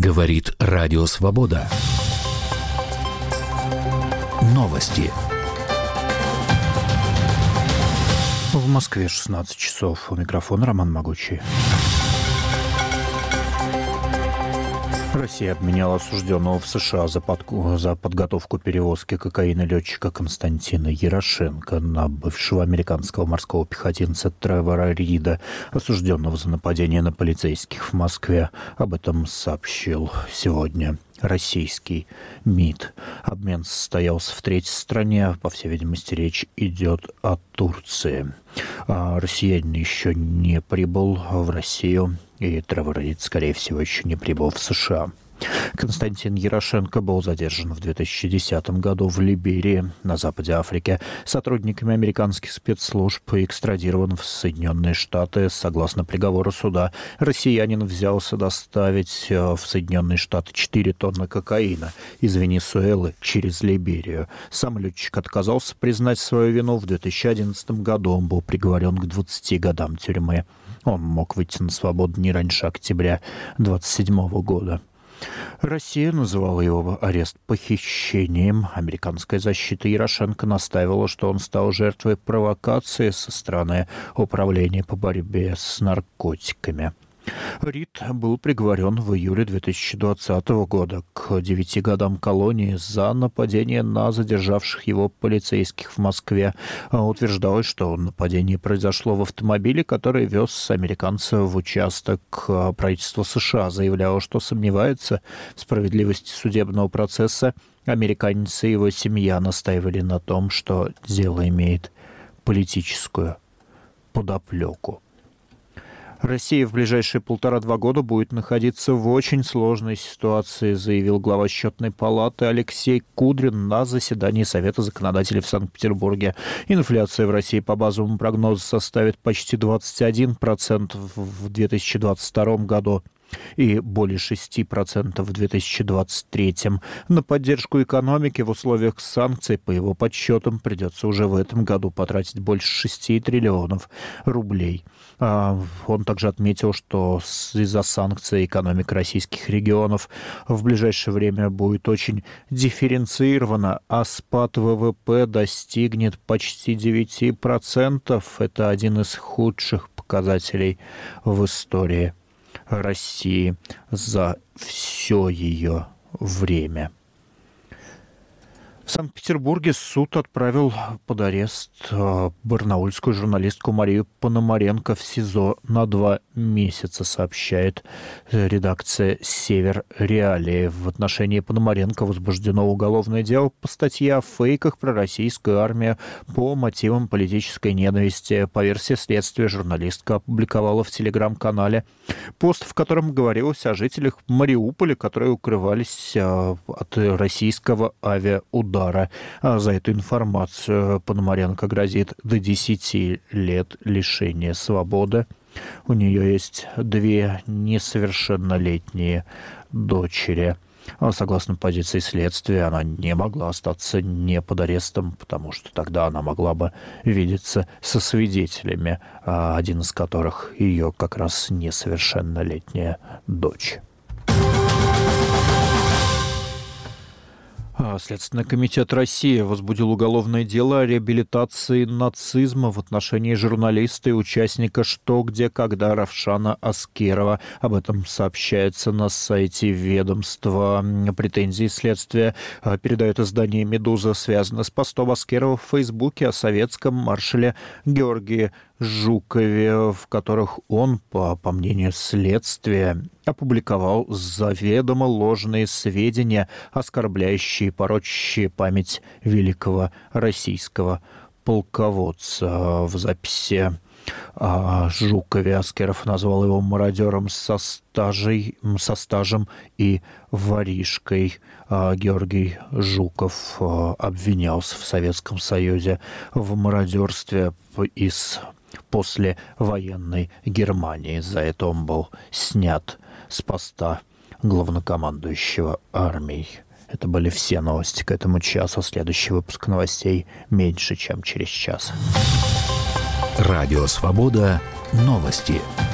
Говорит Радио Свобода. Новости. В Москве 16 часов. У микрофона Роман Могучий. Россия обменяла осужденного в США за подготовку перевозки кокаина летчика Константина Ярошенко на бывшего американского морского пехотинца Тревора Рида, осужденного за нападение на полицейских в Москве. Об этом сообщил сегодня российский МИД. Обмен состоялся в третьей стране. По всей видимости, речь идет о Турции. Россиянин еще не прибыл в Россию, и Тревор Рид, скорее всего, еще не прибыл в США. Константин Ярошенко был задержан в 2010 году в Либерии, на западе Африки, сотрудниками американских спецслужб и экстрадирован в Соединенные Штаты. Согласно приговору суда, россиянин взялся доставить в Соединенные Штаты 4 тонны кокаина из Венесуэлы через Либерию. Сам летчик отказался признать свою вину. В 2011 году он был приговорен к 20 годам тюрьмы. Он мог выйти на свободу не раньше октября 2027 года. Россия называла его арест похищением. Американская защита Ярошенко настаивала, что он стал жертвой провокации со стороны Управления по борьбе с наркотиками. Рид был приговорен в июле 2020 года к 9 годам колонии за нападение на задержавших его полицейских в Москве. Утверждалось, что нападение произошло в автомобиле, который вез американца в участок. Правительство США заявляло, что сомневается в справедливости судебного процесса. Американец и его семья настаивали на том, что дело имеет политическую подоплеку. Россия в ближайшие 1,5-2 года будет находиться в очень сложной ситуации, заявил глава Счетной палаты Алексей Кудрин на заседании Совета законодателей в Санкт-Петербурге. Инфляция в России по базовому прогнозу составит почти 21% в 2022 году и более 6% в 2023. На поддержку экономики в условиях санкций, по его подсчетам, придется уже в этом году потратить больше 6 триллионов рублей. Он также отметил, что из-за санкций экономика российских регионов в ближайшее время будет очень дифференцирована, а спад ВВП достигнет почти 9%. Это один из худших показателей в истории России за все ее время. В Санкт-Петербурге суд отправил под арест барнаульскую журналистку Марию Пономаренко в СИЗО на 2 месяца, сообщает редакция «Север Реалии». В отношении Пономаренко возбуждено уголовное дело по статье о фейках про российскую армию по мотивам политической ненависти. По версии следствия, журналистка опубликовала в телеграм-канале пост, в котором говорилось о жителях Мариуполя, которые укрывались от российского авиаудара. За эту информацию Пономаренко грозит до 10 лет лишения свободы. У нее есть 2 несовершеннолетние дочери. Согласно позиции следствия, она не могла остаться не под арестом, потому что тогда она могла бы видеться со свидетелями, один из которых ее как раз несовершеннолетняя дочь. Следственный комитет России возбудил уголовное дело о реабилитации нацизма в отношении журналиста и участника «Что, где, когда» Равшана Аскерова. Об этом сообщается на сайте ведомства. Претензии следствия передает издание «Медуза», связаны с постом Аскерова в Фейсбуке о советском маршале Георгии Жукове, в которых он, по мнению следствия, опубликовал заведомо ложные сведения, оскорбляющие и порочащие память великого российского полководца. В записи о Жукове Аскеров назвал его мародером со стажем и воришкой. Георгий Жуков обвинялся в Советском Союзе в мародерстве из послевоенной Германии. За это он был снят с поста главнокомандующего армией. Это были все новости к этому часу. Следующий выпуск новостей меньше, чем через час. Радио Свобода. Новости.